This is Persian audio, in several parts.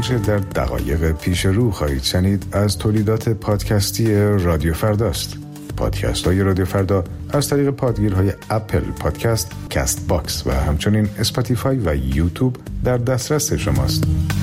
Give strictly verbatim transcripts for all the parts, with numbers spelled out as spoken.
آنچه در دقایق پیش رو خواهید شنید از تولیدات پادکستی رادیو فرداست. پادکست های رادیو فردا از طریق پادگیرهای اپل پادکست، کست باکس و همچنین اسپاتیفای و یوتیوب در دسترس شماست.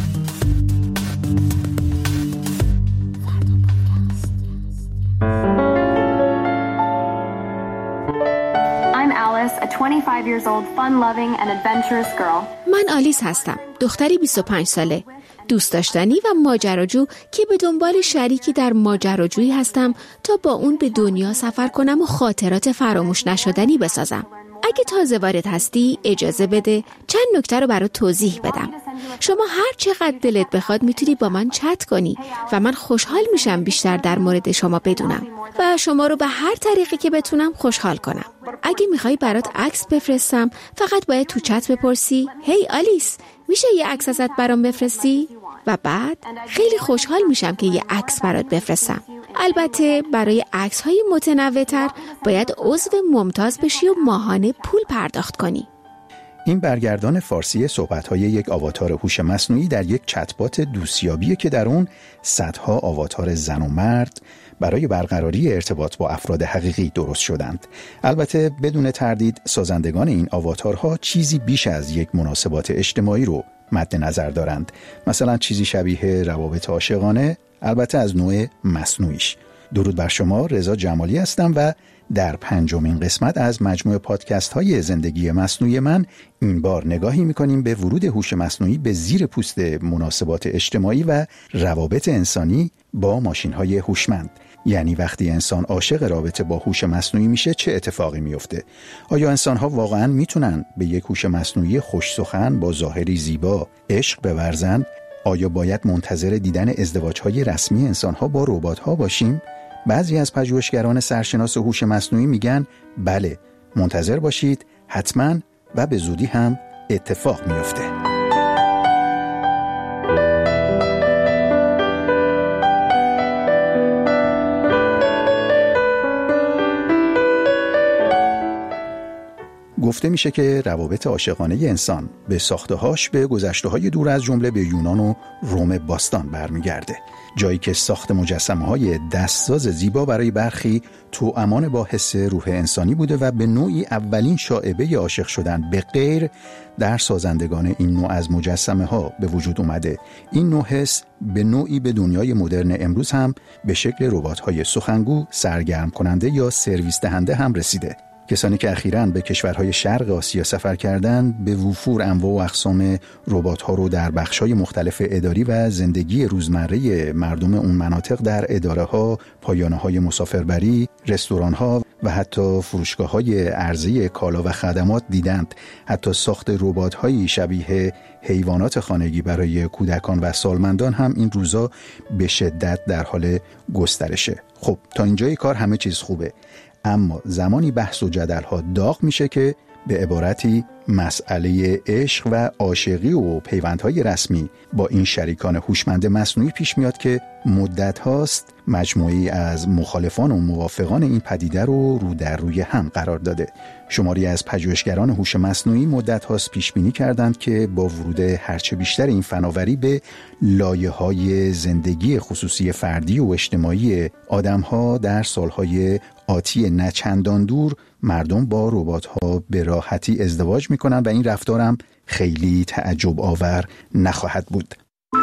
a twenty-five years old fun-loving and adventurous girl. من آلیس هستم، دختری بیست و پنج ساله، دوست داشتنی و ماجراجو که به دنبال شریکی در ماجراجویی هستم تا با اون به دنیا سفر کنم و خاطرات فراموش نشدنی بسازم. اگه تازه وارد هستی اجازه بده چند نکته رو برات توضیح بدم. شما هر چقدر دلت بخواد میتونی با من چت کنی و من خوشحال میشم بیشتر در مورد شما بدونم و شما رو به هر طریقی که بتونم خوشحال کنم. اگه میخوای برات عکس بفرستم فقط باید تو چت بپرسی هی آلیس میشه یه عکس ازت برام بفرستی؟ و بعد خیلی خوشحال میشم که یه عکس برات بفرستم. البته برای عکس‌های متنوع‌تر باید عضو ممتاز بشی و ماهانه پول پرداخت کنی. این برگردان فارسی صحبت‌های یک آواتار هوش مصنوعی در یک چتبات دوستیابیه که در اون صدها آواتار زن و مرد برای برقراری ارتباط با افراد حقیقی درست شدند. البته بدون تردید سازندگان این آواتارها چیزی بیش از یک مناسبات اجتماعی رو مد نظر دارند. مثلا چیزی شبیه روابط عاشقانه، البته از نوع مصنوعیش. درود بر شما، رضا جمالی هستم و در پنجمین قسمت از مجموعه پادکست های زندگی مصنوعی من این بار نگاهی میکنیم به ورود هوش مصنوعی به زیر پوست مناسبات اجتماعی و روابط انسانی با ماشین های هوشمند. یعنی وقتی انسان عاشق رابطه با هوش مصنوعی میشه چه اتفاقی میفته؟ آیا انسان ها واقعا میتونن به یک هوش مصنوعی خوش سخن با ظاهری زیبا عشق بورزن؟ آیا باید منتظر دیدن ازدواج‌های رسمی انسان‌ها با ربات‌ها باشیم؟ بعضی از پژوهشگران سرشناس هوش مصنوعی میگن بله، منتظر باشید، حتماً و به زودی هم اتفاق میفته. گفته میشه که روابط عاشقانه انسان به ساخته‌هاش به گذشته‌های دور از جمله به یونان و روم باستان برمیگرده. جایی که ساخت مجسمه‌های دستساز زیبا برای برخی توامان با حس روح انسانی بوده و به نوعی اولین شائبه عاشق شدن به غیر در سازندگان این نوع از مجسمه‌ها به وجود اومده. این نوع حس به نوعی به دنیای مدرن امروز هم به شکل ربات‌های سخنگو، سرگرم کننده یا سرویس دهنده هم رسیده. کسانی که اخیراً به کشورهای شرق آسیا سفر کردند به وفور انواع و اقسام ربات‌ها رو در بخش‌های مختلف اداری و زندگی روزمره مردم اون مناطق در اداره‌ها، پایانه‌های مسافربری، رستوران‌ها و حتی فروشگاه‌های عرضه کالا و خدمات دیدند. حتی ساخت ربات‌های شبیه حیوانات خانگی برای کودکان و سالمندان هم این روزا به شدت در حال گسترشه. خب تا اینجای کار همه چیز خوبه، اما زمانی بحث و جدل‌ها داغ میشه که به عبارتی مسئله عشق و عاشقی و پیوندهای رسمی با این شریکان هوشمند مصنوعی پیش میاد که مدت هاست مجموعی از مخالفان و موافقان این پدیده رو رو در روی هم قرار داده. شماری از پژوهشگران هوش مصنوعی مدت هاست پیش بینی کردند که با ورود هرچه بیشتر این فناوری به لایه‌های زندگی خصوصی فردی و اجتماعی آدم‌ها در سالهای آتی نچندان دور مردم با ربات‌ها به راحتی ازدواج می‌کنن و این رفتارم خیلی تعجب آور نخواهد بود.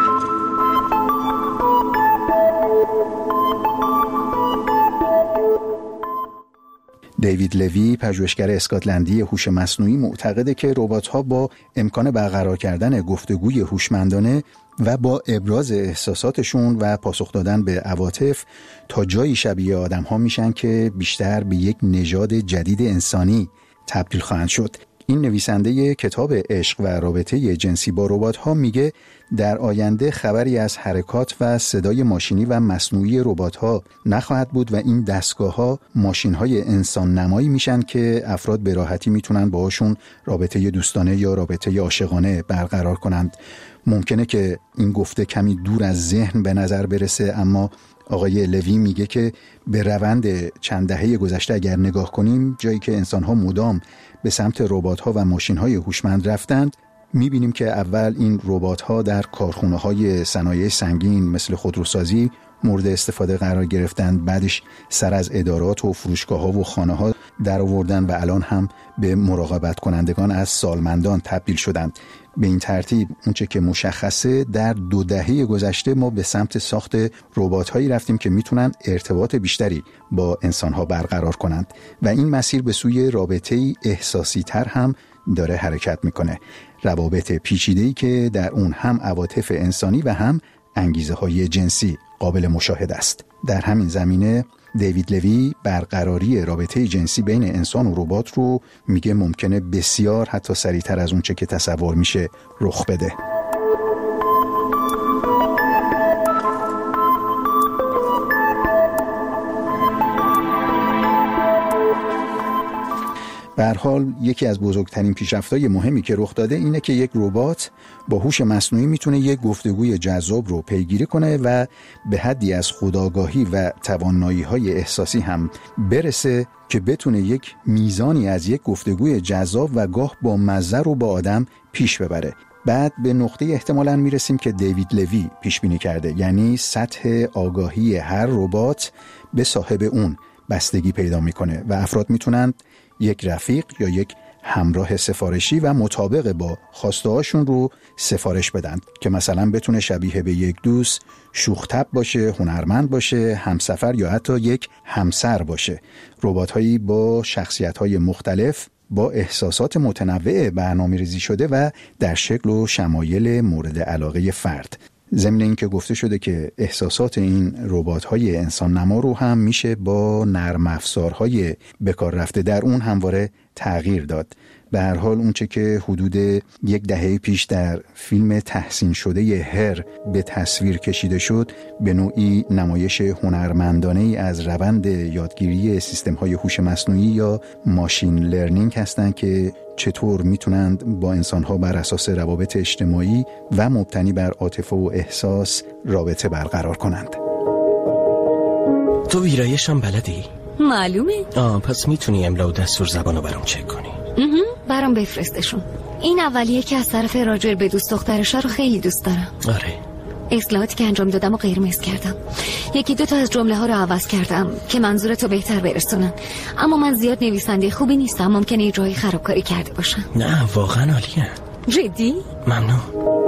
دیوید لوی، پژوهشگر اسکاتلندی هوش مصنوعی، معتقده که ربات‌ها با امکان برقرار کردن گفتگوی هوشمندانه و با ابراز احساساتشون و پاسخ دادن به عواطف تا جایی شبیه آدم‌ها میشن که بیشتر به یک نژاد جدید انسانی تبدیل خواهند شد. این نویسنده کتاب عشق و رابطه جنسی با ربات‌ها میگه در آینده خبری از حرکات و صدای ماشینی و مصنوعی ربات‌ها نخواهد بود و این دستگاه‌ها ماشین‌های انسان نمایی میشن که افراد به راحتی میتونن باهاشون رابطه دوستانه یا رابطه عاشقانه برقرار کنند. ممکنه که این گفته کمی دور از ذهن به نظر برسه، اما آقای لوی میگه که به روند چند دهه گذشته اگر نگاه کنیم، جایی که انسان‌ها مدام به سمت ربات‌ها و ماشین‌های هوشمند رفتند، می‌بینیم که اول این ربات‌ها در کارخانه‌های صنایع سنگین مثل خودروسازی مورد استفاده قرار گرفتند، بعدش سر از ادارات و فروشگاه‌ها و خانه‌ها در آوردن و الان هم به مراقبت کنندگان از سالمندان تبدیل شدند. به این ترتیب اونچه که مشخصه در دو دهه گذشته ما به سمت ساخت ربات‌هایی رفتیم که میتونن ارتباط بیشتری با انسان‌ها برقرار کنند و این مسیر به سوی رابطه‌ای احساسی تر هم داره حرکت میکنه. روابط پیچیده‌ای که در اون هم عواطف انسانی و هم انگیزه‌های جنسی قابل مشاهده است. در همین زمینه دیوید لوی برقراری رابطه جنسی بین انسان و ربات رو میگه ممکنه بسیار حتی سریعتر از اون چه که تصور میشه رخ بده. به هر حال یکی از بزرگترین پیشرفت‌های مهمی که رخ داده اینه که یک ربات با هوش مصنوعی میتونه یک گفتگوی جذاب رو پیگیری کنه و به حدی از خودآگاهی و توانایی‌های احساسی هم برسه که بتونه یک میزانی از یک گفتگوی جذاب و گاه با مزه رو با آدم پیش ببره. بعد به نقطه احتمالاً میرسیم که دیوید لوی پیش بینی کرده، یعنی سطح آگاهی هر ربات به صاحب اون بستگی پیدا میکنه و افراد میتونن یک رفیق یا یک همراه سفارشی و مطابق با خواسته هاشون رو سفارش بدن که مثلا بتونه شبیه به یک دوست، شوخ طبع باشه، هنرمند باشه، همسفر یا حتی یک همسر باشه. ربات‌هایی با شخصیت‌های مختلف با احساسات متنوع برنامه‌ریزی شده و در شکل و شمایل مورد علاقه فرد. ضمن این که گفته شده که احساسات این ربات‌های انسان نما رو هم میشه با نرم افزارهای بکار رفته در اون همواره تغییر داد. به هر حال اونچه که حدود یک دهه پیش در فیلم تحسین شده هر به تصویر کشیده شد به نوعی نمایش هنرمندانه ای از روند یادگیری سیستم‌های هوش مصنوعی یا ماشین لرنینگ هستند که چطور میتونند با انسان‌ها بر اساس روابط اجتماعی و مبتنی بر عاطفه و احساس رابطه برقرار کنند. تو ویرایش هم بلدی؟ معلومه. آه پس میتونی املا و دستور زبانو برام چک کنی؟ برام بفرستشون. این اولیه که از طرف راجر به دوست دخترش رو خیلی دوست دارم. آره. اصلاحاتی که انجام دادم و قرمز کردم. یکی دو تا از جمله ها رو عوض کردم که منظورتو بهتر برسونن. اما من زیاد نویسنده خوبی نیستم، ممکنه یه جایی خرابکاری کرده باشم. نه واقعا عالیه. جدی؟ ممنون.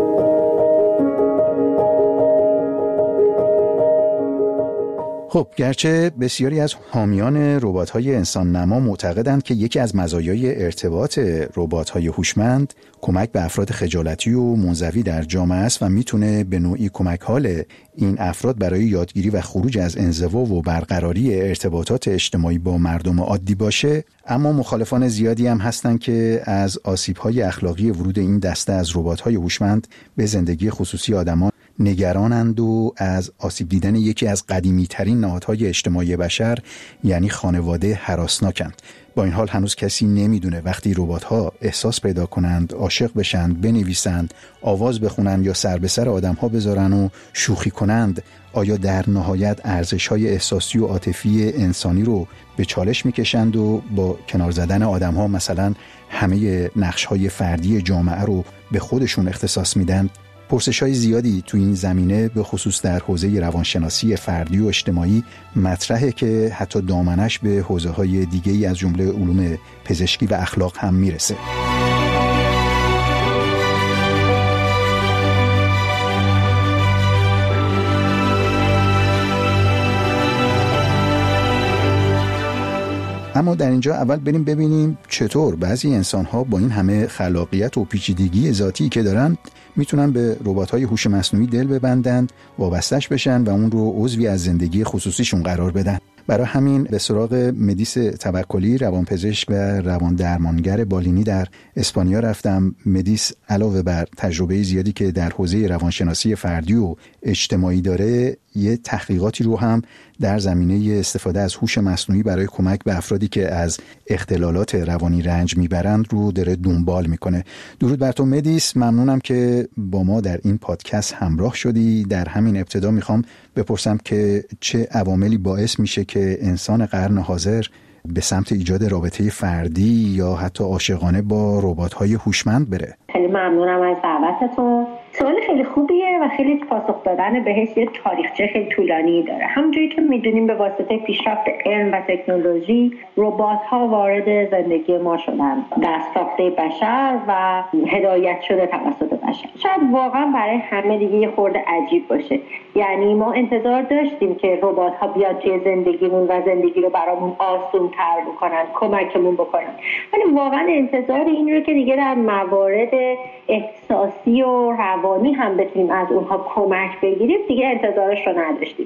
خب گرچه بسیاری از حامیان ربات‌های انسان نما معتقدند که یکی از مزایای ارتباط ربات‌های هوشمند کمک به افراد خجالتی و منزوی در جامعه است و میتونه به نوعی کمک حال این افراد برای یادگیری و خروج از انزوا و برقراری ارتباطات اجتماعی با مردم عادی باشه، اما مخالفان زیادی هم هستند که از آسیب‌های اخلاقی ورود این دسته از ربات‌های هوشمند به زندگی خصوصی آدمان نگرانند و از آسیب دیدن یکی از قدیمی ترین نهادهای اجتماعی بشر یعنی خانواده هراسناکند. با این حال هنوز کسی نمیدونه وقتی ربات‌ها احساس پیدا کنند، عاشق بشند، بنویسند، آواز بخونند یا سر به سر آدم‌ها بذارن و شوخی کنند، آیا در نهایت ارزش‌های احساسی و عاطفی انسانی رو به چالش میکشند و با کنار زدن آدم‌ها مثلا همه نقش‌های فردی جامعه رو به خودشون اختصاص میدن؟ پرسش‌های زیادی تو این زمینه به خصوص در حوزه روانشناسی فردی و اجتماعی مطرحه که حتی دامنش به حوزه‌های دیگه‌ای از جمله علوم پزشکی و اخلاق هم میرسه. اما در اینجا اول بریم ببینیم چطور بعضی انسان‌ها با این همه خلاقیت و پیچیدگی ذاتی که دارن میتونن به ربات‌های هوش مصنوعی دل ببندند، وابستش بشن و اون رو عضوی از زندگی خصوصیشون قرار بدن. برای همین به سراغ مدیس توکلی، روانپزشک و روان درمانگر بالینی در اسپانیا رفتم. مدیس علاوه بر تجربه زیادی که در حوزه روانشناسی فردی و اجتماعی داره، یه تحقیقاتی رو هم در زمینه استفاده از هوش مصنوعی برای کمک به افرادی که از اختلالات روانی رنج میبرند رو داره دنبال میکنه. درود بر تو مدیس، ممنونم که با ما در این پادکست همراه شدی. در همین ابتدا میخوام بپرسم که چه عواملی باعث میشه که انسان قرن حاضر به سمت ایجاد رابطه فردی یا حتی عاشقانه با ربات‌های هوشمند بره؟ خیلی ممنونم از دعوتتون. سوال خیلی خوبیه و خیلی پاسخ دادن بهش یه تاریخچه خیلی طولانی داره. همونجوری که میدونیم به واسطه پیشرفت علم و تکنولوژی ربات‌ها وارد زندگی ما شدن در ساخته بشر و هدایت شده توسط بشر. شاید واقعا برای همه دیگه یه خورده عجیب باشه. یعنی ما انتظار داشتیم که ربات‌ها بیاد توی زندگیمون و زندگی رو برامون آسان‌تر بکنن، کمکمون بکنن. ولی واقعا انتظار این رو که دیگه در موارد احساسی و روانی هم بتونیم از اونها کمک بگیریم دیگه انتظارش رو نداشتیم.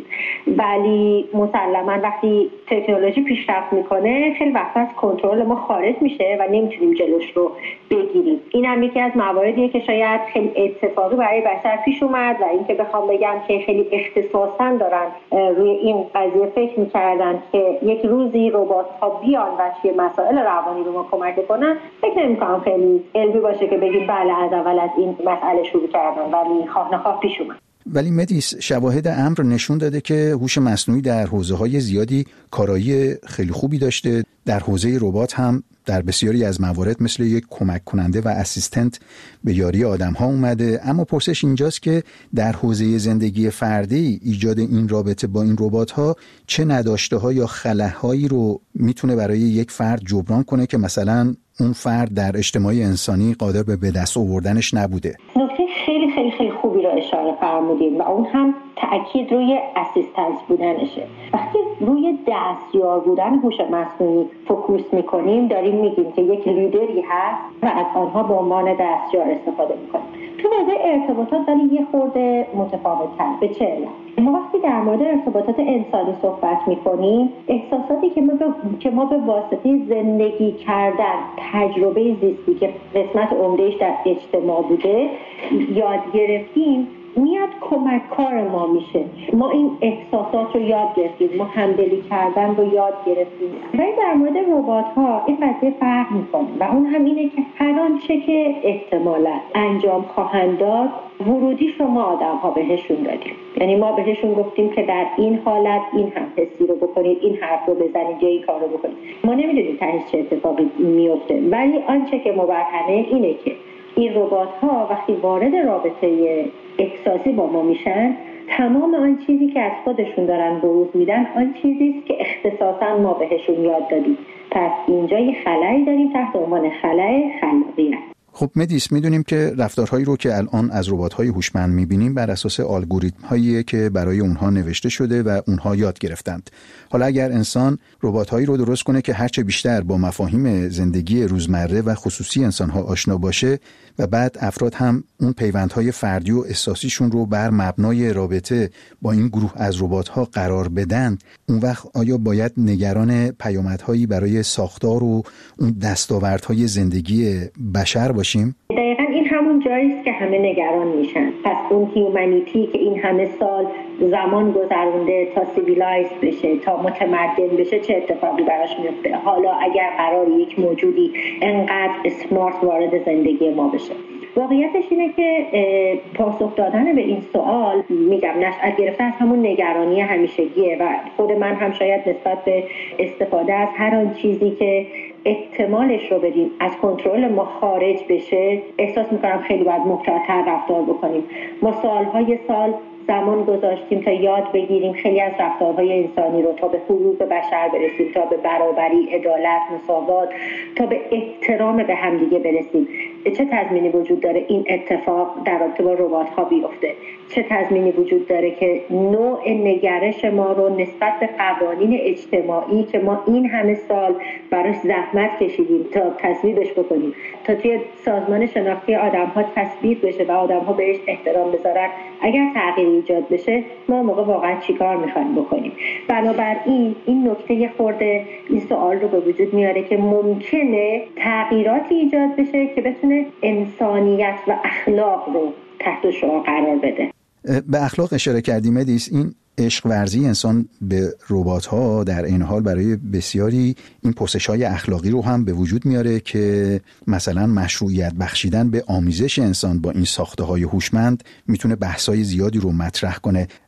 ولی مسلماً وقتی تکنولوژی پیشرفت میکنه خیلی وقت از کنترل ما خارج میشه و نمیتونیم جلوش رو بگیریم. این هم یکی از مواردیه که شاید خیلی اتفاقی برای بشر پیش اومد و اینکه بخوام بگم که خیلی اختصاصاً دارن روی این قضیه فکر میکردن که یک روزی ربات‌ها بیان و چه مسائل روانی رو ما کمک کنن، فکر نمی‌کنم خیلی علمی باشه که بگیم بله از اول از این مسئله شروع کردن، ولی خواه نخواه پیش اومد. ولی مدیس، شواهد امر نشون داده که هوش مصنوعی در حوزه‌های زیادی کارایی خیلی خوبی داشته. در حوزه ربات هم در بسیاری از موارد مثل یک کمک کننده و اسیستنت به یاری آدم‌ها اومده. اما پرسش اینجاست که در حوزه زندگی فردی ایجاد این رابطه با این ربات‌ها چه نداشته‌ها یا خلاهایی رو میتونه برای یک فرد جبران کنه که مثلا اون فرد در اجتماع انسانی قادر به به دست آوردنش نبوده. نکته خیلی خیلی خیلی خوبی رو اشاره فرمودید و اون هم تأکید روی اسیستنس بودنشه. وقتی روی دستیار بودن هوش مصنوعی فوکوس میکنیم داریم میگیم که یک لیدری هست و از آنها به عنوان دستیار استفاده میکنیم. تو حوزه ارتباطات ولی یه خورده متفاوت‌تر. به چه علت؟ ما وقتی در مورد ارتباطات انسانی صحبت میکنیم احساساتی که ما به, که ما به واسطه زندگی کردن، تجربه زیستی که قسمت عمدهش در اجتماع بوده یاد گرفتیم میاد کمک کار ما میشه. ما این احساسات رو یاد گرفتیم، ما همدلی کردن رو یاد گرفتیم. ولی در مورد ربات‌ها این قضیه فرق میکنه و اون هم اینه که هر آنچه که احتمالاً انجام خواهند داد ورودی شما آدم ها بهشون دادیم. یعنی ما بهشون گفتیم که در این حالت این هم حسی رو بکنید، این حرف رو بزنید یا این کار رو بکنید. ما نمیدونیم تهش چه اتفاقی میفته، ولی آنچه که مبرهنه اینه که این ربات ها وقتی وارد رابطه احساسی با ما میشن تمام آن چیزی که از خودشون دارن بروز میدن آن چیزی است که اختصاصا ما بهشون یاد دادیم. پس اینجا یه خلایی داریم تحت عنوان خلای خلاقیت. خب مدیس، میدونیم که رفتارهایی رو که الان از ربات‌های هوشمند می‌بینیم بر اساس الگوریتم‌هایی که برای اونها نوشته شده و اونها یاد گرفتند. حالا اگر انسان ربات‌هایی رو درست کنه که هرچه بیشتر با مفاهیم زندگی روزمره و خصوصی انسان‌ها آشنا باشه و بعد افراد هم اون پیوندهای فردی و احساسیشون رو بر مبنای رابطه با این گروه از ربات‌ها قرار بدن، اون وقت آیا باید نگران پیامدهایی برای ساختار و اون دستاوردهای زندگی بشر باشیم؟ دقیقاً این همون جایی است که همه نگران میشن. پس اون هیومانیتی که این همه سال زمان گذرونده تا سیویلایز بشه، تا متمدن بشه، چه اتفاقی براش میفته؟ حالا اگر قرار یک موجودی انقدر اسمارت وارد زندگی ما بشه. واقعیتش اینه که پاسخ دادن به این سوال، میگم نشأت گرفته از همون نگرانی همیشگیه و خود من هم شاید نسبت به استفاده از هر آن چیزی که احتمالش رو بدیم از کنترل ما خارج بشه احساس میکنم خیلی باید محتاط‌تر رفتار بکنیم. ما سالهای سال زمان گذاشتیم تا یاد بگیریم خیلی از رفتارهای انسانی رو، تا به حقوق بشر برسیم، تا به برابری، عدالت، مساوات، تا به احترام به همدیگه برسیم. چه تضمینی وجود داره این اتفاق در رابطه با ربات‌ها بیفته؟ چه تضمینی وجود داره که نوع نگرش ما رو نسبت به قوانین اجتماعی که ما این همه سال براش زحمت کشیدیم تا تصویبش بکنیم، تا توی سازمان شناختی آدم‌ها تصویب بشه و آدم‌ها بهش احترام بذارن، اگر تغییری ایجاد بشه ما موقع واقعا چیکار می‌خوایم بکنیم؟ بنابراین این نکته خورده این سوال رو به وجود میاره که ممکنه تغییراتی ایجاد بشه که بتونه انسانیت و اخلاق رو تحت شعار قرار بده. به اخلاق اشاره کردیم مدیس. این عشق ورزی انسان به ربات‌ها در این حال برای بسیاری این پرسش‌های اخلاقی رو هم به وجود میاره که مثلا مشروعیت بخشیدن به آمیزش انسان با این ساخته‌های هوشمند میتونه بحث‌های زیادی رو مطرح کنه.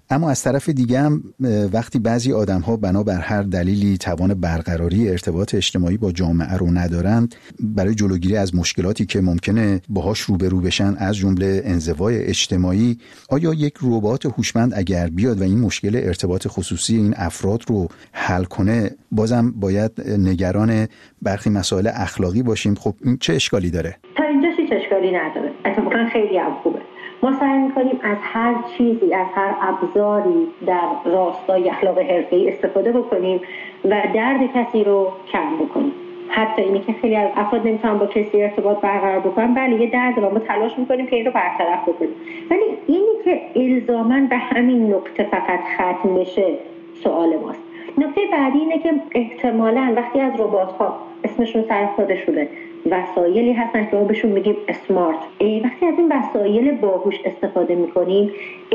اما از طرف دیگه هم وقتی بعضی آدم‌ها بنا بر هر دلیلی توان برقراری ارتباط اجتماعی با جامعه رو ندارند، برای جلوگیری از مشکلاتی که ممکنه باهاش روبرو بشن از جمله انزوای اجتماعی، آیا یک ربات هوشمند اگر بیاد و این مشکل ارتباط خصوصی این افراد رو حل کنه، بازم باید نگران برخی مسائل اخلاقی باشیم؟ خب این چه اشکالی داره؟ تا اینجا هیچ اشکالی نداره، اتفاقا خیلی هم خوبه. ما سعی می‌کنیم از هر چیزی، از هر ابزاری در راستای اخلاق حرفه‌ای استفاده بکنیم و درد کسی رو کم بکنیم. حتی اینی که خیلی از افراد نمیتونن با کسی ارتباط برقرار بکنن، بله یه درد رو ما تلاش می‌کنیم که این رو برطرف بکنیم، ولی اینی که الزاماً به همین نقطه فقط ختم بشه سوال ماست. نکته بعدی اینه که احتمالاً وقتی از ربات‌ها، اسمشون سر خودشونه، وسایلی هستن که ما بهشون میگیم اسمارت، ای وقتی از این وسایل باهوش استفاده میکنیم،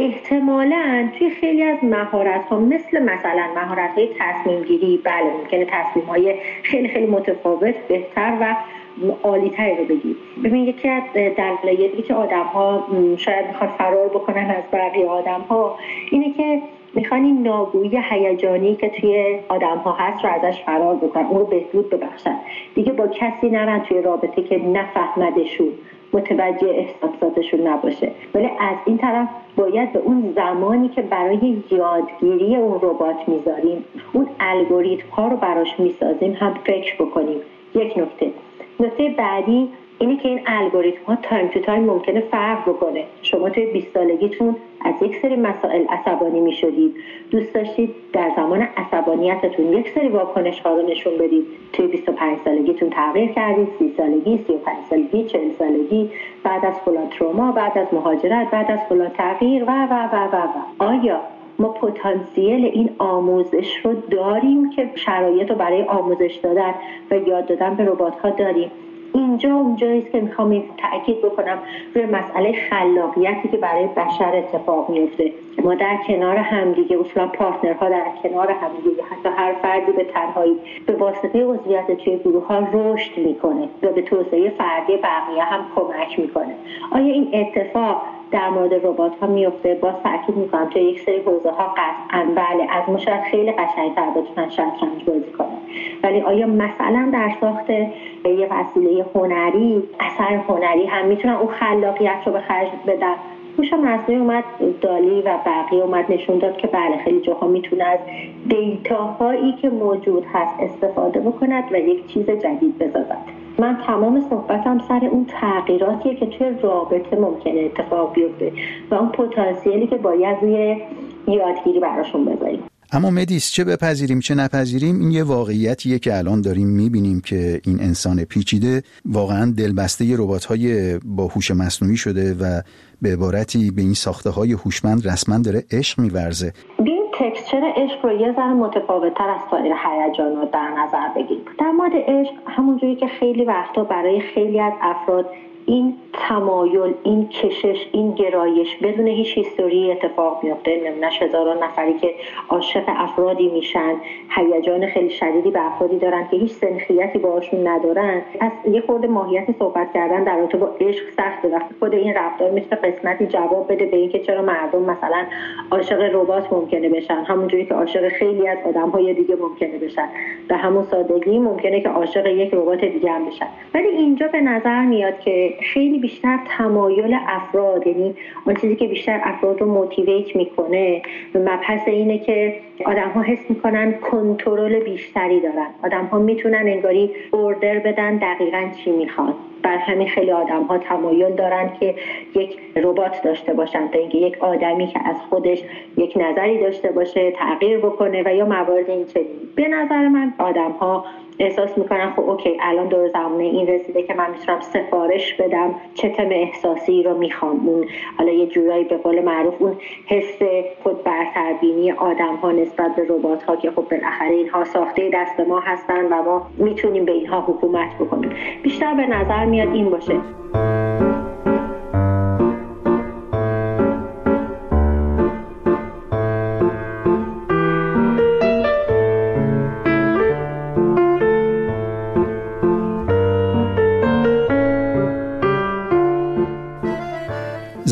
احتمالاً توی خیلی از مهارت‌ها مثل مثلا مهارت‌های تصمیم گیری، بله ممکنه تصمیم‌های خیلی خیلی متفاوت بهتر و عالی‌تری رو بگیم. ببین یکی از دلایلی که آدم‌ها شاید میخوان فرار بکنن از بقیه آدم‌ها اینه که میخوان این ناگویی هیجانی که توی آدم‌ها هست رو ازش فرار بکنن، اون رو بهبود ببخشن، دیگه با کسی نرن توی رابطه که نفهمدشون، متوجه احساساتشون نباشه. ولی از این طرف باید به اون زمانی که برای یادگیری اون ربات میذاریم، اون الگوریتم ها رو براش میسازیم هم فکر بکنیم. یک نکته نکته بعدی اینه که این الگوریتم ها تایم تو تایم ممکنه فرق بکنه. شما توی بیست سالگیتون از یک سری مسائل عصبانی می شدید، دوست داشتید در زمان عصبانیتتون یک سری واکنش ها رو نشون بدید، توی بیست و پنج سالگیتون تغییر کردید، سی سالگی، سی و پنج سالگی، چهل سالگی، بعد از فلان تروما، بعد از مهاجرت، بعد از فلان تغییر و و و و و آیا ما پتانسیل این آموزش رو داریم که شرایط رو برای آموزش دادن و یاد دادن به ربات ها داریم؟ اینجا اونجاییست که میخوام تأکید بکنم روی مسئله خلاقیتی که برای بشر اتفاق میفته. ما در کنار همدیگه، اصلا پارتنرها در کنار همدیگه، حتی هر فردی به تنهایی به واسطه عضویت توی گروه ها رشد میکنه و به توسعه فردی بقیه هم کمک میکنه. آیا این اتفاق در مورد ربات ها میفته؟ باز تأکید میکنم توی یک سری حوزه ها قطعاً بله، از ما شاید خیلی قشنگ‌تر بتونن شطرنج بازی کنن، ولی آیا مثلا در ساخت یه وسیله هنری، اثر هنری هم میتونن اون خلاقیت رو به خرج بدن؟ هوش مصنوعی اومد، دالی و بقیه اومد نشون داد که بله خیلی جاها میتونه از دیتاهایی که موجود هست استفاده بکند و یک چیز جدید بسازد. من تمام صحبتم سر اون تغییراتیه که توی رابطه ممکنه اتفاق بیفته و اون پتانسیلی که باید روی یادگیری براشون بذاریم. اما مدیس، چه بپذیریم چه نپذیریم، این یه واقعیتیه که الان داریم میبینیم که این انسان پیچیده واقعا دلبسته ربات‌های با هوش مصنوعی شده و به عبارتی به این ساخته‌های هوشمند رسما داره عشق می‌ورزه. این تکسچر عشق رو یه ذره متفاوت‌تر از سایر هیجانات در نظر بگیریم. در مورد عشق همونجوری که خیلی وقتا برای خیلی از افراد این تمایل، این کشش، این گرایش بدون هیچ هیستوری اتفاق میفته. نمونهش هزاران نفری که عاشق افرادی میشن، هیجان خیلی شدیدی به افرادی دارن که هیچ سنخیتی باهاشون ندارن. از یه خورده ماهیت صحبت کردن در رابطه با عشق سخته. وقتی خود این رفتار میتونه قسمتی جواب بده به اینکه چرا مردم مثلا عاشق ربات ممکنه بشن، همونجوری که عاشق خیلی از آدم‌های دیگه ممکنه بشن. به همون سادگی ممکنه که عاشق یک ربات دیگه هم بشن. ولی اینجا به نظر میاد که خیلی بیشتر تمایل افراد، یعنی اون چیزی که بیشتر افراد رو موتیویت میکنه، مبحث اینه که آدم ها حس میکنن کنترل بیشتری دارن. آدم ها میتونن انگاری اوردر بدن دقیقاً چی میخوان. بر همین خیلی آدم ها تمایل دارن که یک ربات داشته باشن تا اینکه یک آدمی که از خودش یک نظری داشته باشه تغییر بکنه و یا موارد این چنین. به نظر من آدم ها احساس میکنن خب اوکی الان دور زمانه این رسیده که من میتونم سفارش بدم چه تم احساسی رو میخوام. اون حالا یه جورایی به قول معروف اون حس خود برتربینی آدم ها نسبت به ربات ها که خب بالاخره اینها ساخته دست ما هستن و ما میتونیم به اینها حکومت بکنیم، بیشتر به نظر میاد این باشه.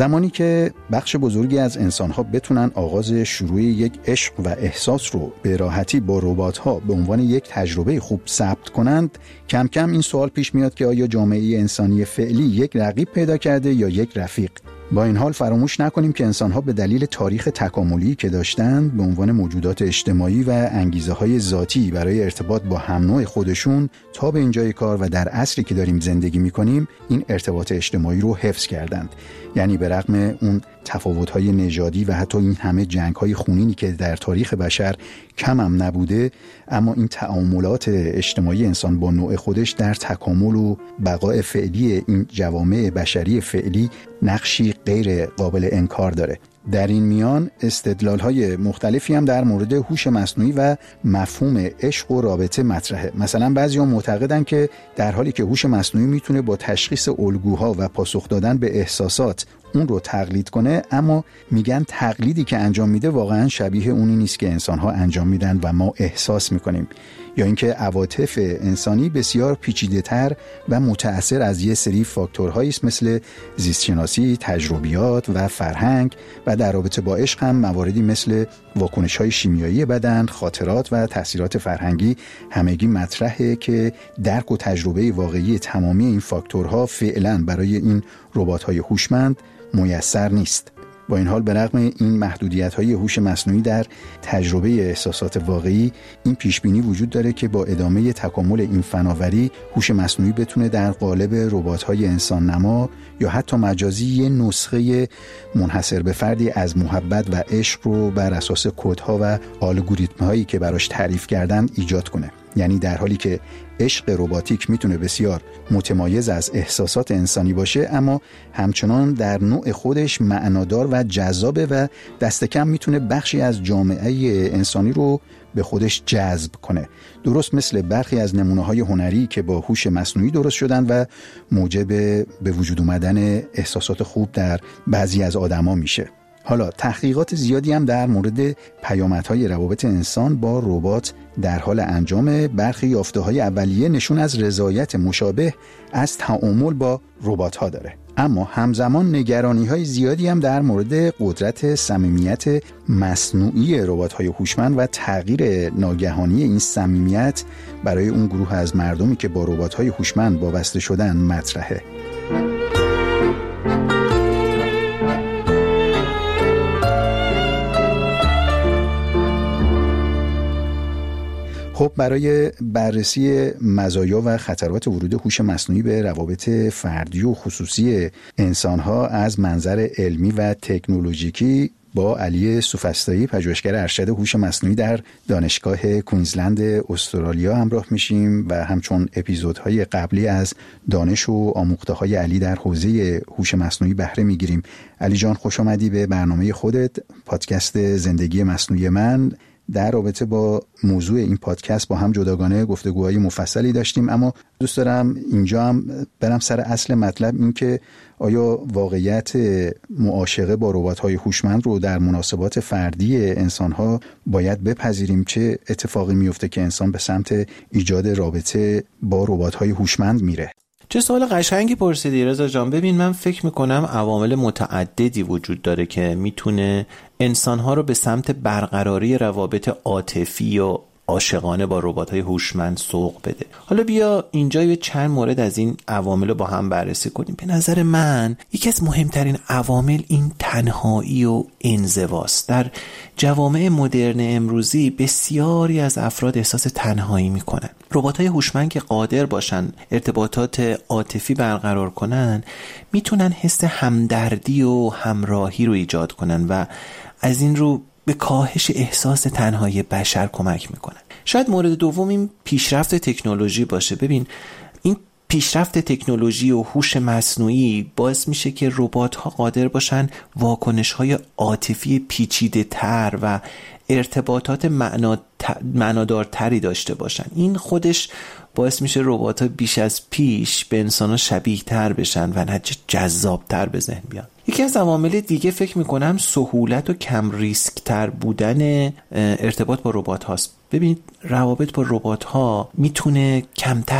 زمانی که بخش بزرگی از انسان‌ها بتونن آغاز شروع یک عشق و احساس رو به راحتی با ربات‌ها به عنوان یک تجربه خوب ثبت کنند، کم کم این سوال پیش میاد که آیا جامعه انسانی فعلی یک رقیب پیدا کرده یا یک رفیق؟ با این حال فراموش نکنیم که انسان‌ها به دلیل تاریخ تکاملی که داشتند به عنوان موجودات اجتماعی و انگیزه‌های ذاتی برای ارتباط با هم نوع خودشون تا به اینجای کار و در عصری که داریم زندگی می‌کنیم این ارتباط اجتماعی رو حفظ کردند. یعنی به رغم اون تفاوت‌های نژادی و حتی این همه جنگ‌های خونینی که در تاریخ بشر کم هم نبوده، اما این تعاملات اجتماعی انسان با نوع خودش در تکامل و بقای فعلی این جوامع بشری فعلی نقشی غیر قابل انکار داره. در این میان استدلال‌های مختلفی هم در مورد هوش مصنوعی و مفهوم عشق و رابطه مطرحه. مثلا بعضی‌ها معتقدن که در حالی که هوش مصنوعی میتونه با تشخیص الگوها و پاسخ دادن به احساسات اون رو تقلید کنه، اما میگن تقلیدی که انجام میده واقعا شبیه اونی نیست که انسان‌ها انجام میدن و ما احساس میکنیم. یا اینکه عواطف انسانی بسیار پیچیده‌تر و متأثر از یه سری فاکتورهایی است مثل زیستشناسی، تجربیات و فرهنگ، و در رابطه با عشق هم مواردی مثل واکنش‌های شیمیایی بدن، خاطرات و تأثیرات فرهنگی همگی مطرحه که درک و تجربه واقعی تمامی این فاکتورها فعلا برای این ربات‌های هوشمند میسر نیست. با این حال به رغم این محدودیت‌های هوش مصنوعی در تجربه احساسات واقعی، این پیشبینی وجود داره که با ادامه تکامل این فناوری هوش مصنوعی بتونه در قالب ربات‌های انسان نما یا حتی مجازی یه نسخه منحصر به فردی از محبت و عشق رو بر اساس کدها و الگوریتم‌هایی که براش تعریف کردن ایجاد کنه. یعنی در حالی که عشق رباتیک میتونه بسیار متمایز از احساسات انسانی باشه، اما همچنان در نوع خودش معنادار و جذابه و دست کم میتونه بخشی از جامعه انسانی رو به خودش جذب کنه. درست مثل برخی از نمونه‌های هنری که با هوش مصنوعی درست شدن و موجب به وجود اومدن احساسات خوب در بعضی از آدما میشه. حالا تحقیقات زیادی هم در مورد پیامدهای روابط انسان با ربات در حال انجام. برخی یافته‌های اولیه نشون از رضایت مشابه از تعامل با ربات‌ها داره، اما همزمان نگرانی‌های زیادی هم در مورد قدرت صمیمیت مصنوعی ربات‌های هوشمند و تغییر ناگهانی این صمیمیت برای اون گروه از مردمی که با ربات‌های هوشمند وابسته شدن مطرحه. خب برای بررسی مزایا و خطرات ورود هوش مصنوعی به روابط فردی و خصوصی انسان‌ها از منظر علمی و تکنولوژیکی با علی سوفسطایی، پژوهشگر ارشد هوش مصنوعی در دانشگاه کوینزلند استرالیا همراه میشیم و همچون اپیزودهای قبلی از دانش و آموخته‌های علی در حوزه هوش مصنوعی بهره میگیریم. علی جان خوش آمدی به برنامه خودت، پادکست زندگی مصنوعی من. در رابطه با موضوع این پادکست با هم جداگانه گفتگوهای مفصلی داشتیم، اما دوست دارم اینجا هم برم سر اصل مطلب، این که آیا واقعیت معاشقه با ربات‌های هوشمند رو در مناسبات فردی انسان‌ها باید بپذیریم؟ چه اتفاقی میفته که انسان به سمت ایجاد رابطه با ربات‌های هوشمند میره؟ چه سوال قشنگی پرسیدی رضا جان. ببین، من فکر میکنم عوامل متعددی وجود داره که میتونه انسانها رو به سمت برقراری روابط عاطفی و عاشقانه با ربات‌های هوشمند سوق بده. حالا بیا اینجا یه چند مورد از این عوامل رو با هم بررسی کنیم. به نظر من یکی از مهمترین عوامل این تنهایی و انزواست. در جوامع مدرن امروزی بسیاری از افراد احساس تنهایی میکنن. ربات‌های هوشمند که قادر باشن ارتباطات عاطفی برقرار کنن، میتونن حس همدردی و همراهی رو ایجاد کنن و از این رو به کاهش احساس تنهایی بشر کمک میکنن. شاید مورد دوم این پیشرفت تکنولوژی باشه. ببین، این پیشرفت تکنولوژی و هوش مصنوعی باعث میشه که ربات‌ها قادر باشن واکنش‌های عاطفی پیچیده‌تر و ارتباطات معنادارتری داشته باشن. این خودش باعث میشه ربات‌ها بیش از پیش به انسان‌ها شبیه‌تر بشن و نتیجه جذاب‌تر به ذهن بیان. یکی از عوامل دیگه فکر میکنم سهولت و کم ریسک تر بودن ارتباط با ربات هاست. ببینید، روابط با ربات ها میتونه کمتر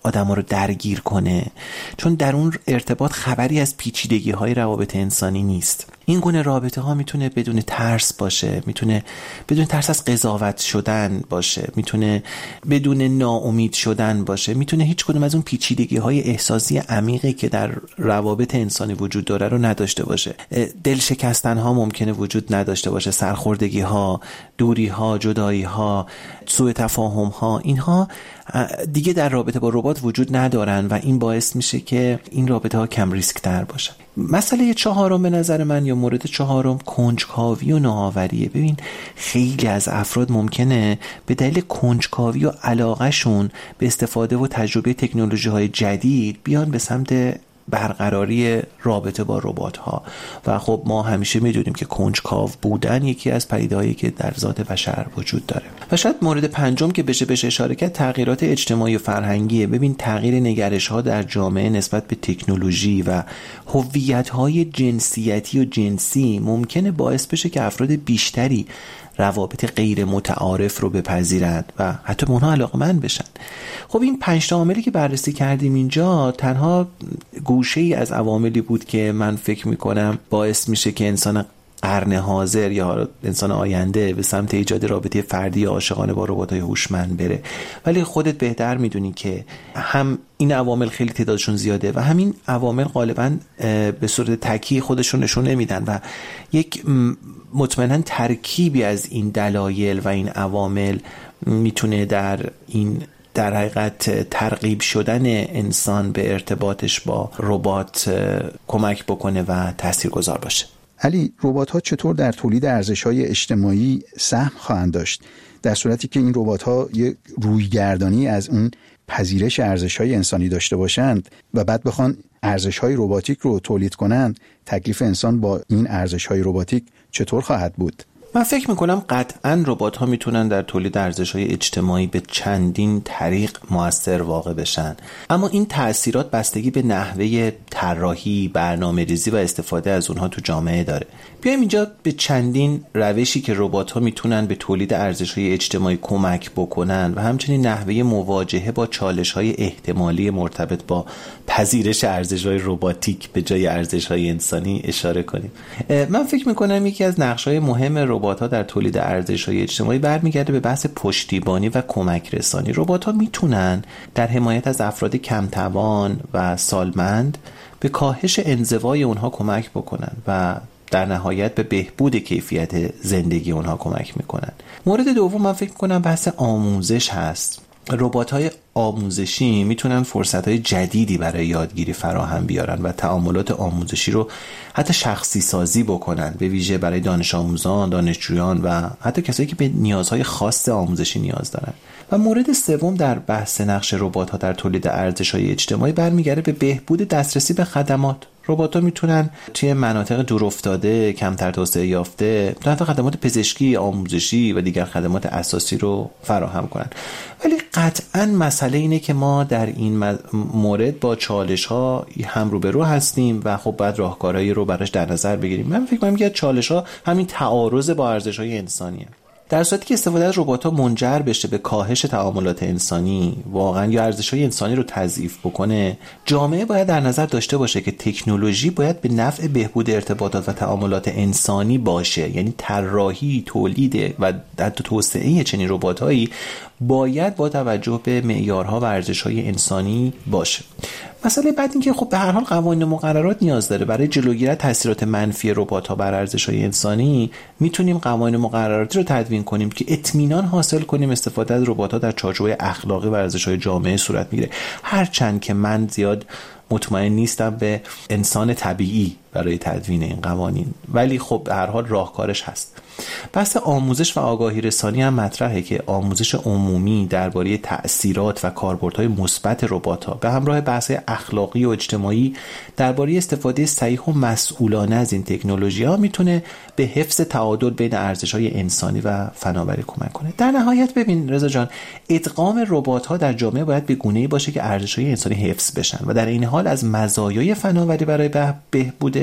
آدم‌ها رو درگیر کنه، چون در اون ارتباط خبری از پیچیدگی‌های روابط انسانی نیست. این گونه رابطه ها میتونه بدون ترس باشه، میتونه بدون ترس از قضاوت شدن باشه، میتونه بدون ناامید شدن باشه، میتونه هیچ کدوم از اون پیچیدگی های احساسی عمیقی که در روابط انسانی وجود داره رو نداشته باشه. دل شکستن ها ممکنه وجود نداشته باشه، سرخوردگی ها، دوری ها، جدایی ها، سوء تفاهم ها، اینها دیگه در رابطه با ربات وجود ندارن و این باعث میشه که این رابطه ها کم ریسک تر باشن. مسئله چهارم به نظر من، یا مورد چهارم، کنجکاوی و نوآوریه. ببین خیلی از افراد ممکنه به دلیل کنجکاوی و علاقهشون به استفاده و تجربه تکنولوژی های جدید بیان به سمت برقراری رابطه با ربات ها و خب ما همیشه میدونیم که کنجکاو بودن یکی از پدیده‌هایی که در ذات بشر وجود داره. و شاید مورد پنجم که بشه بشه اشاره کرد، تغییرات اجتماعی و فرهنگیه. ببین تغییر نگرش ها در جامعه نسبت به تکنولوژی و هویت های جنسیتی و جنسی ممکنه باعث بشه که افراد بیشتری روابط غیر متعارف رو بپذیرند و حتی به اونها علاقه‌مند بشن. خب این پنج تا عاملی که بررسی کردیم اینجا تنها گوشه‌ای از عواملی بود که من فکر می‌کنم باعث میشه که انسان قرن حاضر یا انسان آینده به سمت ایجاد رابطه فردی یا عاشقانه با ربات‌های هوشمند بره. ولی خودت بهتر میدونی که هم این عوامل خیلی تعدادشون زیاده و همین عوامل غالباً به صورت تکی خودشون نشون نمیدن و یک مطمئناً ترکیبی از این دلایل و این عوامل میتونه در این در حقیقت ترغیب شدن انسان به ارتباطش با ربات کمک بکنه و تاثیرگذار باشه. علی، ربات‌ها چطور در تولید ارزش‌های اجتماعی سهم خواهند داشت در صورتی که این ربات‌ها یک رویگردانی از اون پذیرش ارزش‌های انسانی داشته باشند و بعد بخوان ارزش‌های رباتیک رو تولید کنند؟ تکلیف انسان با این ارزش‌های رباتیک چطور خواهد بود؟ من فکر میکنم قطعاً ربات ها میتونن در تولید ارزش‌های اجتماعی به چندین طریق مؤثر واقع بشن، اما این تأثیرات بستگی به نحوه طراحی، برنامه‌ریزی و استفاده از اونها تو جامعه داره. بیایم اینجا به چندین روشی که ربات ها میتونن به تولید ارزش‌های اجتماعی کمک بکنن و همچنین نحوه مواجهه با چالش‌های احتمالی مرتبط با پذیرش ارزش‌های رباتیک به جای ارزش‌های انسانی اشاره کنیم. من فکر میکنم یکی از نقش‌های مهم ربات ربات‌ها در تولید ارزش‌های اجتماعی برمیگرده به بحث پشتیبانی و کمک رسانی. ربات‌ها میتونن در حمایت از افراد کم‌توان و سالمند به کاهش انزوای اونها کمک بکنن و در نهایت به بهبود کیفیت زندگی اونها کمک میکنن. مورد دوم من فکر میکنم بحث آموزش هست. ربات‌های آموزشی میتونن فرصت‌های جدیدی برای یادگیری فراهم بیارن و تعاملات آموزشی رو حتی شخصی سازی بکنن، به ویژه برای دانش آموزان، دانشجویان و حتی کسایی که به نیازهای خاص آموزشی نیاز دارن. و مورد سوم در بحث نقش ربات‌ها در تولید ارزش‌های اجتماعی برمیگرده به بهبود دسترسی به خدمات. ربات‌ها میتونن توی مناطق دورافتاده، کمتر توسعه یافته، حتی خدمات پزشکی، آموزشی و دیگر خدمات اساسی رو فراهم کنن. ولی قطعاً مسئله اینه که ما در این مورد با چالش‌ها هم روبرو هستیم و خب باید راهکارهایی رو براش در نظر بگیریم. من فکر می‌کنم که چالش‌ها همین تعارض با ارزش‌های انسانیه. در صورتی که استفاده از ربات‌ها منجر بشه به کاهش تعاملات انسانی واقعا یا ارزش‌های انسانی رو تضعیف بکنه، جامعه باید در نظر داشته باشه که تکنولوژی باید به نفع بهبود ارتباطات و تعاملات انسانی باشه. یعنی طراحی، تولید و حتی توسعه چنین ربات‌هایی باید با توجه به معیارها و ارزش‌های انسانی باشه. مسئله بعد این که خب به هر حال قوانین و مقررات نیاز داره. برای جلوگیری از تاثیرات منفی ربات‌ها بر ارزش‌های انسانی میتونیم قوانین و مقرراتی رو تدوین کنیم که اطمینان حاصل کنیم استفاده از ربات‌ها در چارچوب اخلاقی و ارزش‌های جامعه صورت میگیره. هرچند که من زیاد مطمئن نیستم به انسان طبیعی برای تدوین این قوانین، ولی خب به هر حال راهکارش هست. بحث آموزش و آگاهی رسانی هم مطرحه که آموزش عمومی درباره تأثیرات و کاربردهای مثبت ربات‌ها به همراه بحث اخلاقی و اجتماعی درباره استفاده صحیح و مسئولانه از این تکنولوژی‌ها میتونه به حفظ تعادل بین ارزش‌های انسانی و فناوری کمک کنه. در نهایت ببین رضا جان، ادغام ربات‌ها در جامعه باید به گونه‌ای باشه که ارزش‌های انسانی حفظ بشن و در این حال از مزایای فناوری برای بهبود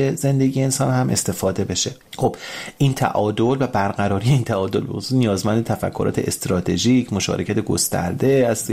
برای زندگی انسان هم استفاده بشه. خب این تعادل و برقراری این تعادل بخصوص نیازمند تفکرات استراتژیک، مشارکت گسترده از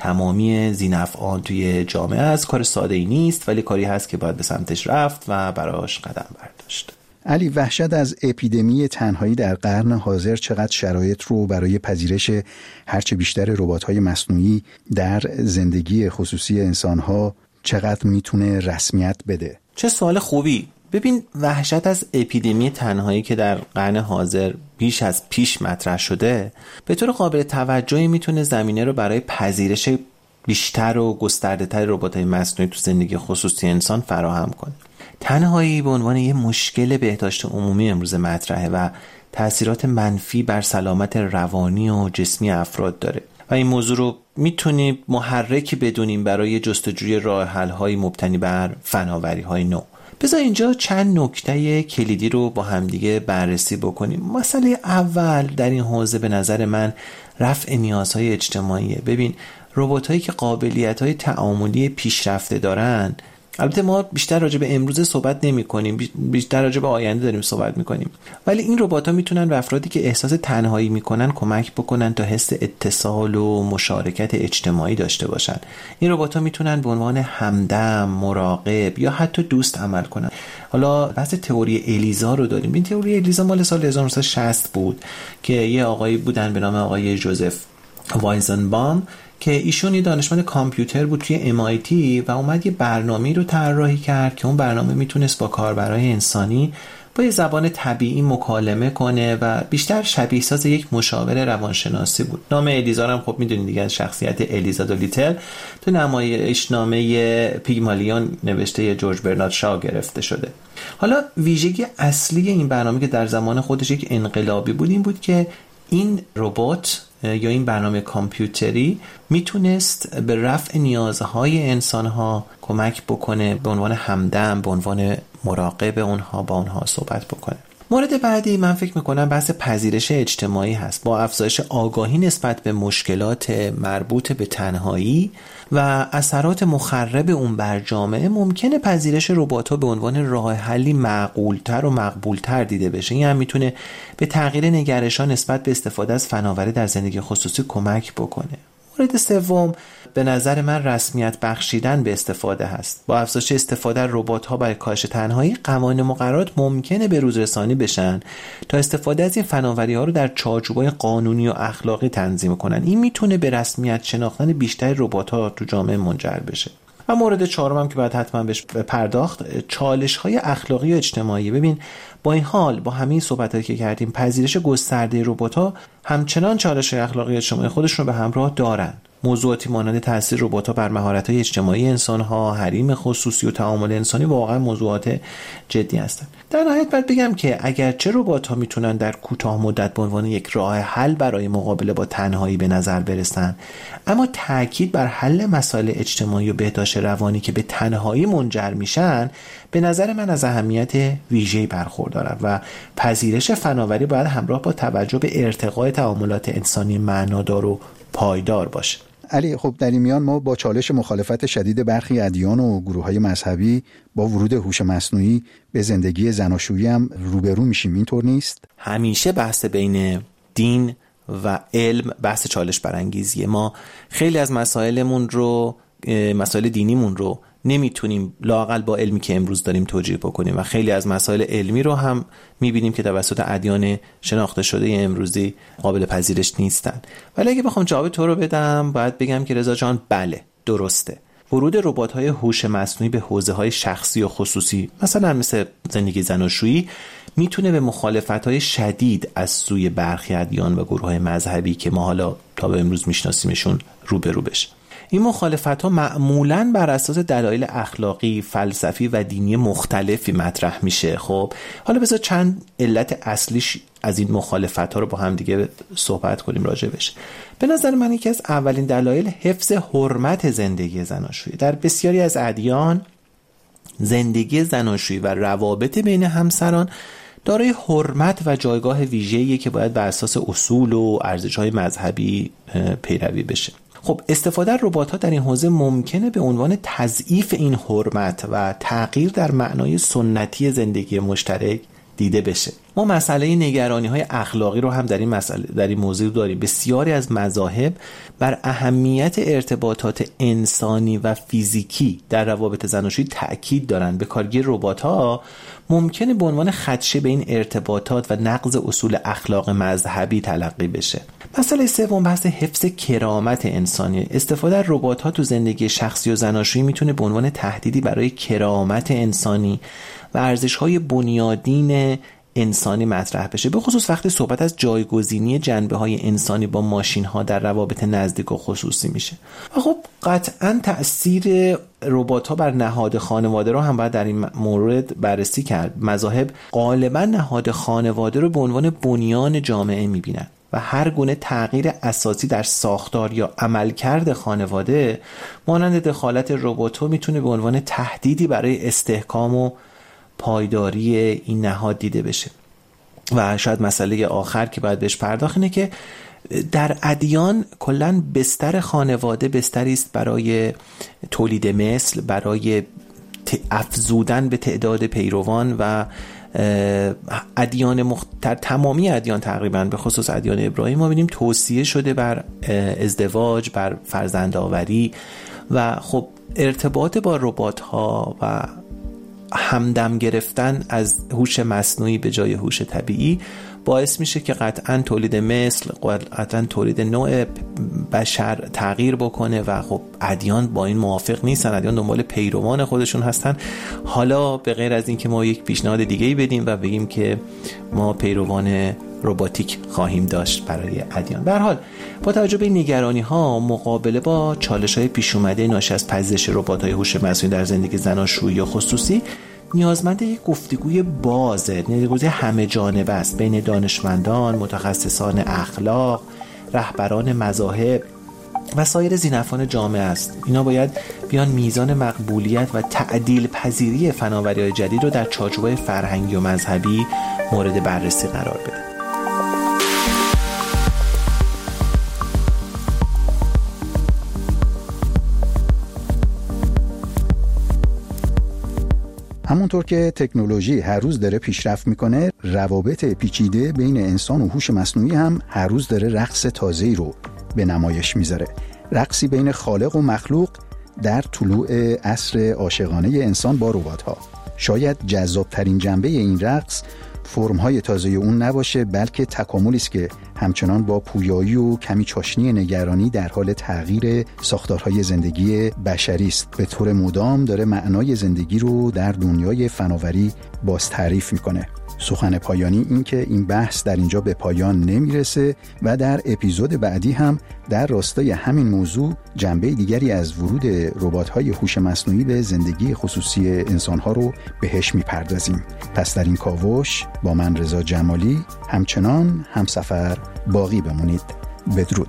تمامی ذی‌نفعان توی جامعه است. کار ساده ای نیست، ولی کاری هست که باید به سمتش رفت و براش قدم برداشت. علی، وحشت از اپیدمی تنهایی در قرن حاضر چقدر شرایط رو برای پذیرش هرچه بیشتر ربات‌های مصنوعی در زندگی خصوصی انسان‌ها چقدر میتونه رسمیت بده؟ چه سوال خوبی. ببین، وحشت از اپیدمی تنهایی که در قرن حاضر بیش از پیش مطرح شده به طور قابل توجهی میتونه زمینه رو برای پذیرش بیشتر و گسترده‌تر ربات‌های مصنوعی تو زندگی خصوصی انسان فراهم کنه. تنهایی به عنوان یه مشکل بهداشت عمومی امروز مطرحه و تأثیرات منفی بر سلامت روانی و جسمی افراد داره و این موضوع رو میتونیم محرکی بدونیم برای جستجوی راه حل‌های مبتنی بر فناوری‌های نو. بذار اینجا چند نکته کلیدی رو با همدیگه بررسی بکنیم. مسئله اول در این حوزه به نظر من رفع نیازهای اجتماعیه. ببین، ربات‌هایی که قابلیت‌های تعاملی پیشرفته دارن، البته ما بیشتر راجع به امروز صحبت نمی کنیم، بیشتر راجع به آینده داریم صحبت می کنیم، ولی این ربات‌ها میتونن به افرادی که احساس تنهایی میکنن کمک بکنن تا حس اتصال و مشارکت اجتماعی داشته باشن. این ربات‌ها میتونن به عنوان همدم، مراقب یا حتی دوست عمل کنن. حالا بحث تئوری الیزا رو داریم. این تئوری الیزا مال سال هزار و نهصد و شصت بود که یه آقایی بودن به نام آقای جوزف وایزنبام که ایشون یه دانشمند کامپیوتر بود توی ام آی تی و اومد یه برنامه‌ای رو طراحی کرد که اون برنامه میتونست با کاربرای انسانی با یه زبان طبیعی مکالمه کنه و بیشتر شبیه ساز یک مشاور روانشناسی بود. نام الیزا هم خب میدونید دیگه، از شخصیت الیزا دولیتل تو نمایشنامه پیگمالیون نوشته جورج برنارد شاو گرفته شده. حالا ویژگی اصلی این برنامه که در زمان خودش یک انقلابی بود این بود که این ربات یا این برنامه کامپیوتری میتونست به رفع نیازهای انسانها کمک بکنه، به عنوان همدم، به عنوان مراقب اونها با اونها صحبت بکنه. مورد بعدی من فکر میکنم بحث پذیرش اجتماعی هست. با افزایش آگاهی نسبت به مشکلات مربوط به تنهایی و اثرات مخرب اون بر جامعه ممکنه پذیرش ربات‌ها به عنوان راه حلی معقول‌تر و مقبول‌تر دیده بشه. این هم میتونه به تغییر نگرش‌ها نسبت به استفاده از فناوری در زندگی خصوصی کمک بکنه. مورد سوم به نظر من رسمیت بخشیدن به استفاده هست. با افزایش استفاده ربات‌ها برای کاهش تنهایی، قوانین مقررات ممکنه به روز رسانی بشن تا استفاده از این فناوری‌ها رو در چارچوب‌های قانونی و اخلاقی تنظیم کنن. این میتونه به رسمیت شناختن بیشتر ربات‌ها تو جامعه منجر بشه. و مورد چهارم هم که باید حتما بهش پرداخت، چالش‌های اخلاقی و اجتماعی. ببین، با این حال با همین صحبتایی که کردیم، پذیرش گسترده ربات‌ها همچنان چالش‌های اخلاقی و اجتماعی خودش رو به همراه دارن. موضوعاتی مانند تاثیر ربات‌ها بر مهارت‌های اجتماعی انسان‌ها، حریم خصوصی و تعامل انسانی واقعا موضوعات جدی هستند. در نهایت باید بگم که اگرچه ربات‌ها میتونن در کوتاه مدت به عنوان یک راه حل برای مقابله با تنهایی به نظر برسن، اما تاکید بر حل مسائل اجتماعی و بهداشت روانی که به تنهایی منجر میشن به نظر من از اهمیت ویژه‌ای برخوردارن و پذیرش فناوری باید همراه با توجه به ارتقای تعاملات انسانی معنادار و پایدار باشه. علی، خب در این میان ما با چالش مخالفت شدید برخی ادیان و گروه‌های مذهبی با ورود هوش مصنوعی به زندگی زناشویی هم روبرو میشیم، اینطور نیست؟ همیشه بحث بین دین و علم بحث چالش برانگیزیه. ما خیلی از مسائلمون رو، مسائل دینیمون رو نمیتونیم لااقل با علمی که امروز داریم توجیه بکنیم و خیلی از مسائل علمی رو هم میبینیم که توسط ادیان شناخته شده امروزی قابل پذیرش نیستن. ولی اگه بخوام جواب تو رو بدم باید بگم که رضا جان بله، درسته. ورود ربات‌های هوش مصنوعی به حوزه‌های شخصی و خصوصی مثلا مثل زندگی زناشویی میتونه به مخالفت‌های شدید از سوی برخی ادیان و گروه‌های مذهبی که ما حالا تا به امروز میشناسیمشون روبرو بشه. این مخالفت‌ها معمولاً بر اساس دلایل اخلاقی، فلسفی و دینی مختلفی مطرح میشه. خب حالا بذار چند علت اصلیش از این مخالفت‌ها رو با هم دیگه صحبت کنیم راجع بهش. به نظر من یکی از اولین دلایل حفظ حرمت زندگی زناشویی. در بسیاری از ادیان زندگی زناشویی و روابط بین همسران دارای حرمت و جایگاه ویژه‌ایه که باید بر اساس اصول و ارزش‌های مذهبی پیروی بشه. خب استفاده از ربات‌ها در این حوزه ممکنه به عنوان تضعیف این حرمت و تغییر در معنای سنتی زندگی مشترک دیده بشه. ما مسئله نگرانی‌های اخلاقی رو هم در این مسئله در این موضوع داریم. بسیاری از مذاهب بر اهمیت ارتباطات انسانی و فیزیکی در روابط زناشویی تأکید دارند. به کارگیری ربات‌ها ممکنه به عنوان خدشه به این ارتباطات و نقض اصول اخلاق مذهبی تلقی بشه. مسئله سوم بحث حفظ کرامت انسانی. استفاده از ربات‌ها تو زندگی شخصی و زناشویی میتونه به عنوان تهدیدی برای کرامت انسانی و ارزش‌های بنیادین انسانی مطرح بشه، به خصوص وقتی صحبت از جایگزینی جنبه‌های انسانی با ماشین‌ها در روابط نزدیک و خصوصی میشه. و خب قطعاً تأثیر ربات‌ها بر نهاد خانواده رو هم باید در این مورد بررسی کرد. مذاهب غالباً نهاد خانواده رو به عنوان بنیان جامعه می‌بینن و هر گونه تغییر اساسی در ساختار یا عملکرد خانواده مانند دخالت ربات‌ها میتونه به عنوان تهدیدی برای استحکام و پایداری این نهاد دیده بشه. و شاید مسئله آخر که باید بهش پرداخت اینه که در ادیان کلاً بستر خانواده بستری است برای تولید مثل، برای افزودن به تعداد پیروان و ادیان مختلف، تمامی ادیان تقریبا به خصوص ادیان ابراهیم ما ببینیم توصیه شده بر ازدواج، بر فرزندآوری و خب ارتباط با ربات‌ها و همدم گرفتن از هوش مصنوعی به جای هوش طبیعی باعث میشه که قطعاً تولید مثل، قطعاً تولید نوع بشر تغییر بکنه و خب ادیان با این موافق نیستن. ادیان دنبال پیروان خودشون هستن. حالا به غیر از این که ما یک پیشنهاد دیگه‌ای بدیم و بگیم که ما پیروان روباتیک خواهیم داشت برای ادیان. به هر حال با توجه به نگرانی‌ها مقابله با چالش‌های پیش اومده ناشی از پذیرش ربات‌های هوش مصنوعی در زندگی زناشویی یا خصوصی نیازمند یک گفتگوی بازه، گفتگوی همه جانبه است بین دانشمندان، متخصصان اخلاق، رهبران مذاهب و سایر ذی‌نفعان جامعه است. اینا باید بیان میزان مقبولیت و تعدیل پذیری فناوری‌های جدید رو در چارچوب‌های فرهنگی و مذهبی مورد بررسی قرار بدن. همونطور که تکنولوژی هر روز داره پیشرفت میکنه، روابط پیچیده بین انسان و هوش مصنوعی هم هر روز داره رقص تازه‌ای رو به نمایش میذاره. رقصی بین خالق و مخلوق در طلوع عصر عاشقانه انسان با ربات‌ها. شاید جذابترین جنبه این رقص فرم‌های تازه اون نباشه، بلکه تکاملی است که همچنان با پویایی و کمی چاشنی نگرانی در حال تغییر ساختارهای زندگی بشری است. به طور مدام داره معنای زندگی رو در دنیای فناوری باز تعریف میکنه. سخن پایانی این که این بحث در اینجا به پایان نمیرسه و در اپیزود بعدی هم در راستای همین موضوع جنبه دیگری از ورود ربات‌های هوش مصنوعی به زندگی خصوصی انسان‌ها رو بهش میپردازیم. پس در این کاوش با من رضا جمالی همچنان همسفر باقی بمونید. بدرود.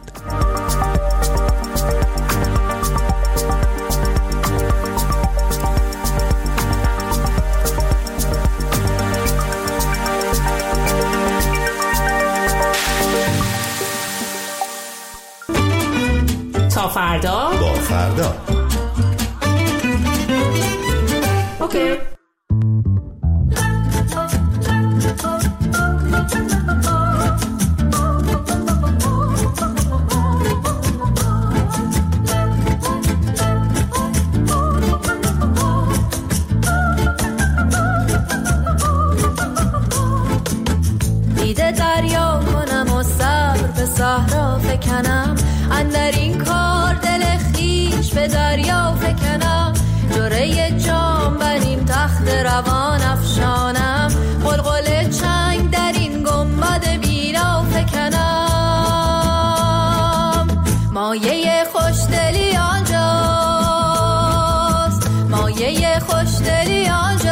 تا فردا با فردا. اوکی. دیده دریا کنم و صبر به صحرا فکنم، اندر این کار دل خیش به دریا فکنم، جوره جام بر این تخت روان افشانم، قلقل چنگ در این گنبد بینا فکنم. مایه خوشدلی آنجاست، مایه خوشدلی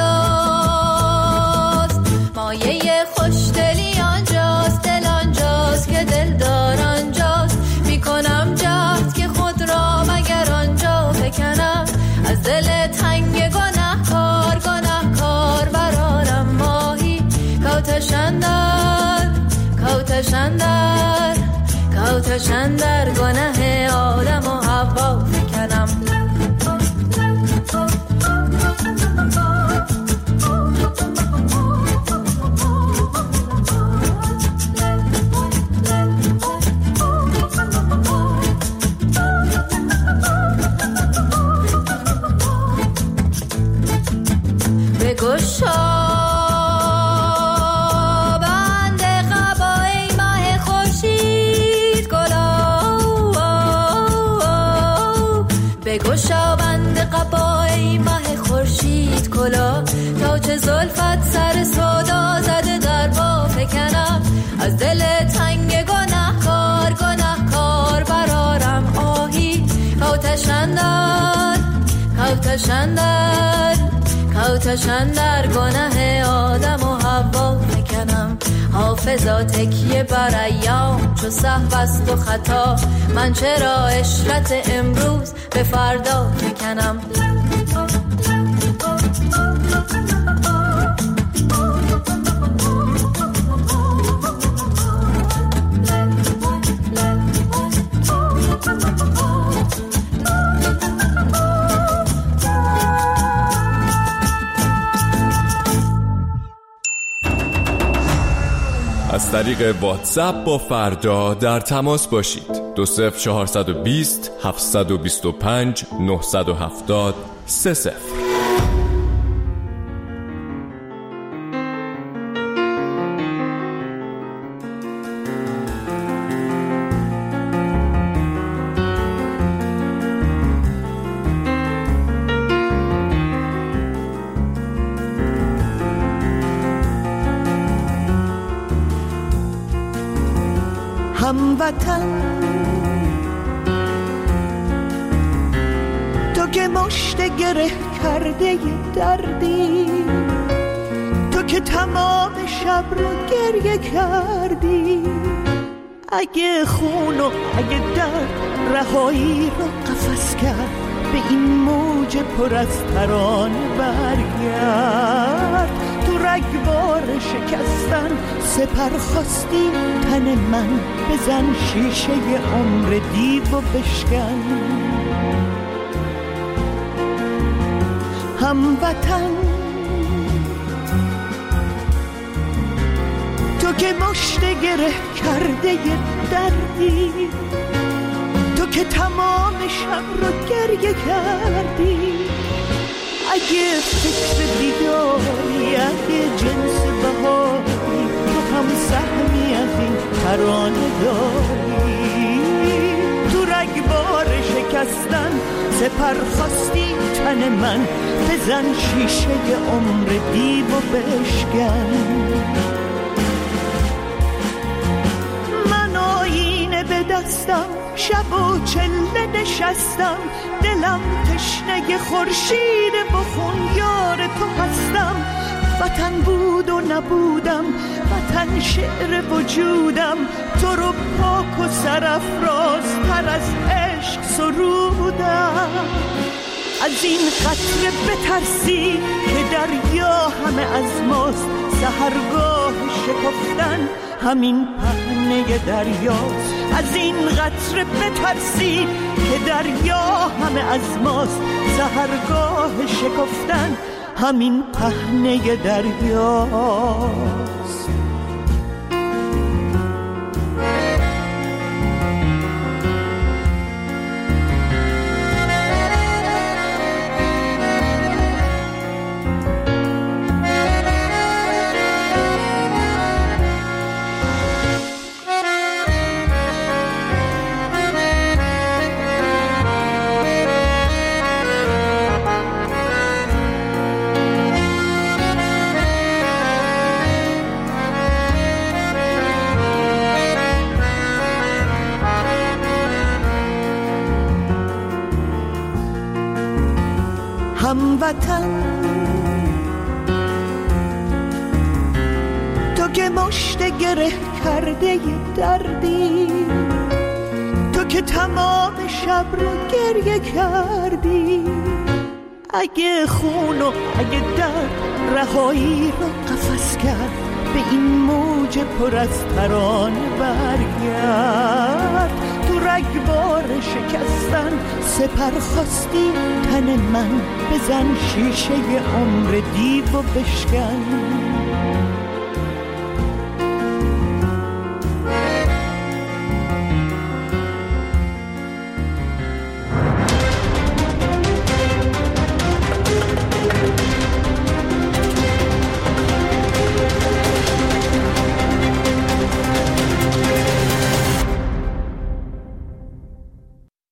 آنجاست، مایه خوشدلی آنجاست، دل آنجاست که دل دار آنجاست، میکنم جهد که خود را مگر آنجا فکنم، از دل تنگ گناه کار گناه کار برارم ماهی، کوتشندر کوتشندر کوتشندر گناه آدم بگشا بند قبای مه خورشید کلا تا چه زلفت سر سودا زده در با فکنم از دل تنگ گناهکار گناهکار برارم آهی کوتشندر کوتشندر کوتشندر گناه آدم و حوا فکنم حافظا تکیه بر ایام چو سهو است و خطا من چرا عشرت امروز به فردا فکنم از طریق واتساپ با فردا در تماس باشید. دو صفر چهارصد و بیست هفتصد و بیست و پنج نهصد و هفتاد سه صفر. هموطن تو که مشت گره کرده دردی تو که تمام شب رو گریه کردی اگه خون و اگه درد رهایی رو قفس کرد به این موج پر از ترانه برگرد تو رگبار شکستن سپر خواستی تن من بزن شیشه عمر دیو و بشکن هموطن تو که مشت گره کرده دردی تو که تمام شب رو گریه کردی اگه فکر دیداری اگه جنس بهاری تو هم سهمی از این ترانه داری تو رگبار شکستن سپر خواستی تن من بزن شیشه عمر دیو و بشکن من آینه به دستم شب و چله نشستم دلم تشنه خورشید بخون یار تو هستم وطن بود و نبودم وطن شعر وجودم تو رو پاک و سرافراز تر از عشق سرودم از این قطره بترسی که دریا همه از ماست سحرگاه شکفتن همین پهنه دریاست از این قطره بترسی که دریا همه از ماست سحرگاه شکفتن همین پهنه دریاست هموطن تو که مشت گره کرده دردی تو که تمام شب رو گریه کردی اگه خون و اگه درد رهایی رو قفس کرد به این موج پر از ترانه برگرد تو رگبار شکستن سپر خواستی تن من بزن شیشه عمر دیو و بشکن